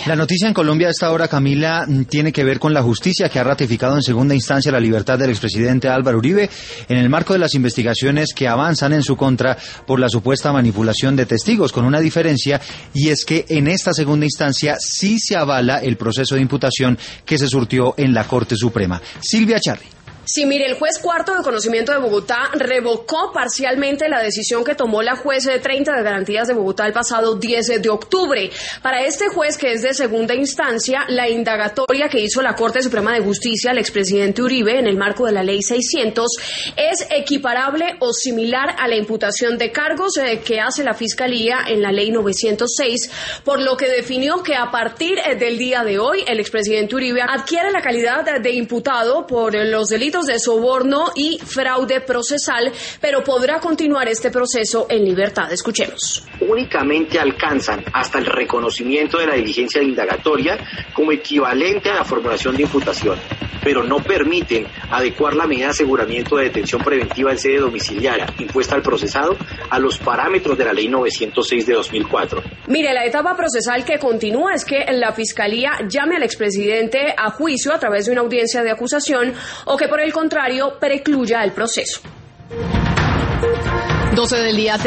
La noticia en Colombia a esta hora, Camila, tiene que ver con la justicia que ha ratificado en segunda instancia la libertad del expresidente Álvaro Uribe en el marco de las investigaciones que avanzan en su contra por la supuesta manipulación de testigos, con una diferencia, y es que en esta segunda instancia sí se avala el proceso de imputación que se surtió en la Corte Suprema. Silvia Charri. Sí, mire, el juez cuarto de conocimiento de Bogotá revocó parcialmente la decisión que tomó la juez 30 de garantías de Bogotá el pasado 10 de octubre. Para este juez, que es de segunda instancia, la indagatoria que hizo la Corte Suprema de Justicia al expresidente Uribe en el marco de la Ley 600 es equiparable o similar a la imputación de cargos que hace la Fiscalía en la Ley 906, por lo que definió que a partir del día de hoy el expresidente Uribe adquiere la calidad de imputado por los delitos de soborno y fraude procesal, pero podrá continuar este proceso en libertad. Escuchemos. Únicamente alcanzan hasta el reconocimiento de la diligencia indagatoria como equivalente a la formulación de imputación, pero no permiten adecuar la medida de aseguramiento de detención preventiva en sede domiciliaria impuesta al procesado a los parámetros de la Ley 906 de 2004. Mire, la etapa procesal que continúa es que la Fiscalía llame al expresidente a juicio a través de una audiencia de acusación o que por el contrario precluya el proceso. 12 del día.